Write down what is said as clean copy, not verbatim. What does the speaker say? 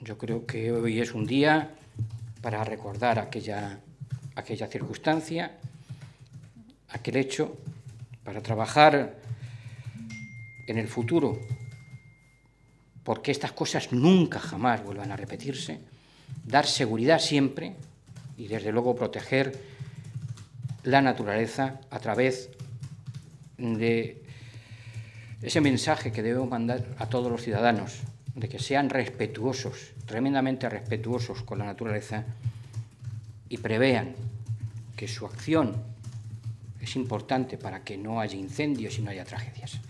Yo creo que hoy es un día para recordar aquella circunstancia, aquel hecho, para trabajar en el futuro, porque estas cosas nunca jamás vuelvan a repetirse, dar seguridad siempre y, desde luego, proteger la naturaleza a través de ese mensaje que debemos mandar a todos los ciudadanos, de que sean respetuosos, tremendamente respetuosos con la naturaleza y prevean que su acción es importante para que no haya incendios y no haya tragedias.